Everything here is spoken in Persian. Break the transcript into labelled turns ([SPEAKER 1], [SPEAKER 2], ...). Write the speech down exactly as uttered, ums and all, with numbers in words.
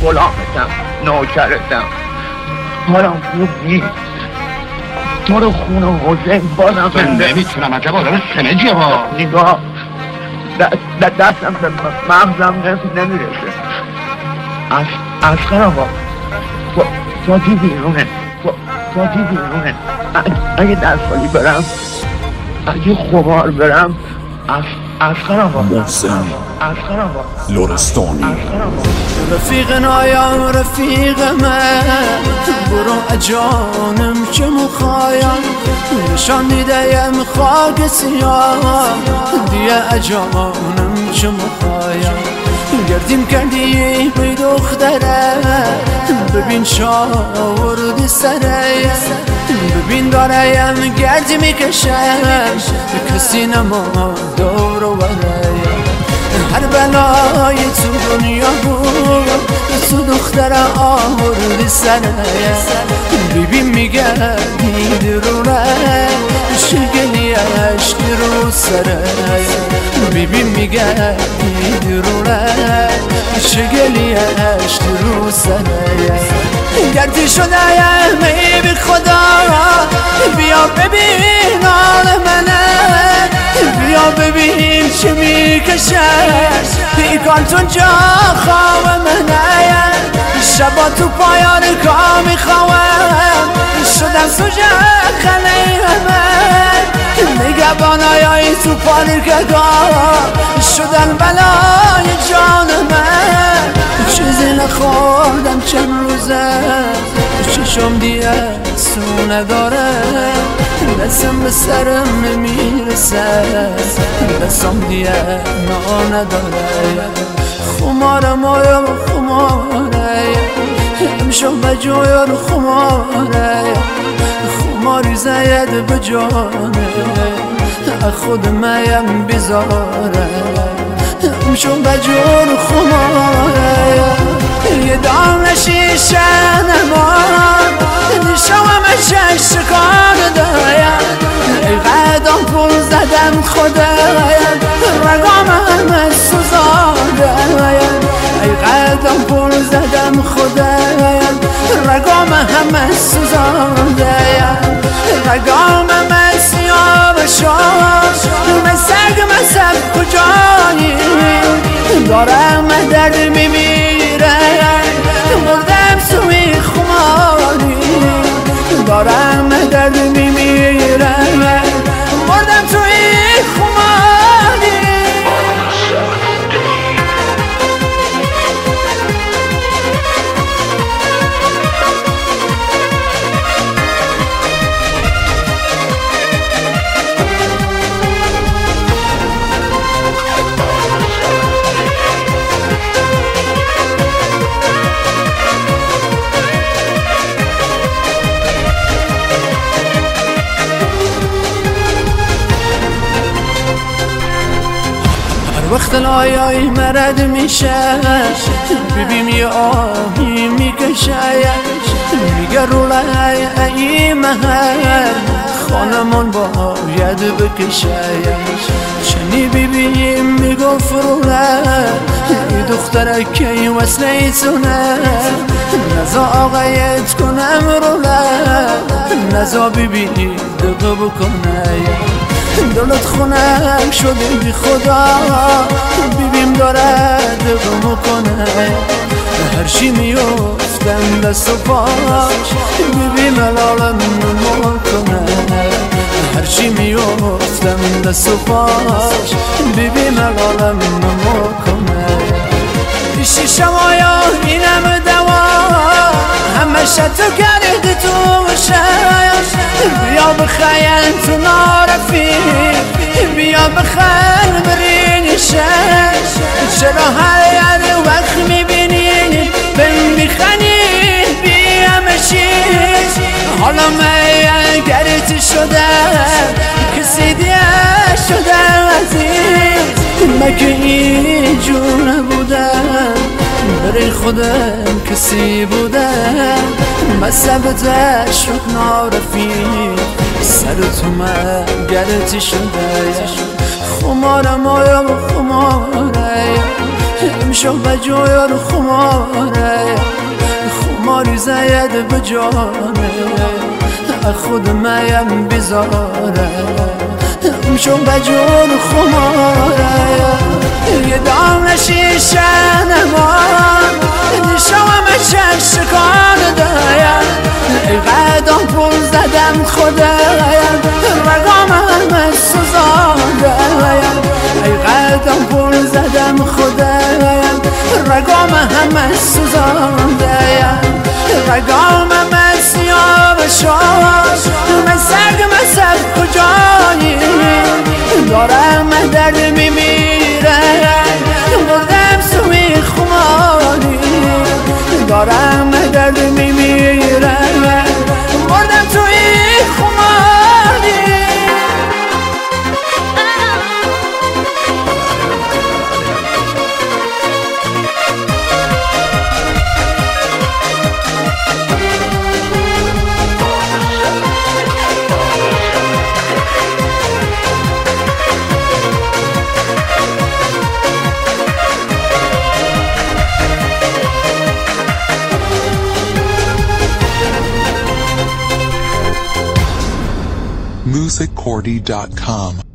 [SPEAKER 1] غلامتم، نوکرتم. حالم خوب نیست. تو رو خونه حسین بازم
[SPEAKER 2] من نمیتونم عجبا داره سنجیه با
[SPEAKER 1] نگاه دستم به مغزم نمیرسه. عسکر آقا فاتی بیرونه فاتی بیرونه. اگه دستخالی برم، اگه خمار برم، عسکر آقا
[SPEAKER 3] محسن لرستانی.
[SPEAKER 4] رفیق نایا رفیق من، برو اجانم که مخایم نشان دیدیم خاک سیاه، دیگه اجانم که مخایم گردیم کردی بی دختره، ببین شاوردی سره، ببین داریم گردی میکشم کسی نما دور و برایم. هر بلای تو دنیا بود تو دختره آوردی سره، ببین میگردی درونه شگلی عشقی رو سره، ببین میگردی درونه شگلی عشقی رو سره. گردی شده می بی خدا بیا ببین آل منه، بیا ببین چه میکشه پیکانتون جا خواب منه. شبا تو پایان کا میخواهم شدم سوژه خنه من، نگهبانای تو پارکگاه شدن بلای جان من. چیزی نخوردم چند روزه چشم دیگه سو نداره، دستم به سرم نمیرسه دستم دیگه نا نداره. خمارم آیا خماره امشب بجایا رو خماره، خماری زید بجانه خود میم بیزاره. امشب بجا رو خماره یه دام شیشه نمان نشوام شش شکار دایم، ای قدم پول زدم خدایم رگام همه سوزاندایم، ای قدم پول زدم خدایم رگام همه سوزاندایم، رگام همه سیاه شد من سگ مصب کجایی دارم درد میمیره، مردم سوی خماری دارم درد میمیره، مردم توی خماری. وقت لایای مرد میشه ببین یه آهی میکشه، میگه رولای ای محل خانمان باید بکشه. چنی ببینیم میگفت رولای ای دختره که وصله تونه، نزا آقایت کنم رولای نزا ببینی دقه بکنه. دلت خونم شده بی خدا ببین داره دقه میکنه، هر چی میفتم دست و پاش ببین ملالم میکنه، هر چی میفتم دست و پاش ببین ملالم میکنه. پیشی شمایا اینم دوا همه شتو کرده تو شاید، بیا بخیل تو نارفی بیا بخیل برین شش، چرا هر وقت میبینی بهم میخنی بیا مشیش. حالا من گرت شده کسی دیگه شده عزیز، مگه این جور نبودم برای خودم کسی بودم، مصبتش شد نارفیق سر تو من گرتی شده. خمارم آیا خماره شو بجویر خماره خماری زید بجانه خود میم بزاره شو بجور خماره یه دام شیشه نمان نشوم چک شکان دایم ای قدم پول زدم خدایم رگام همه سوزانده ای قدم پول زدم خدایم رگام همه سوزانده رگام همه سیاه شد من سرگ مسد کجایی دارم درد میمیره مردم سوی خماری دارم درد میمیره مردم توی خماری
[SPEAKER 3] music cordy dot com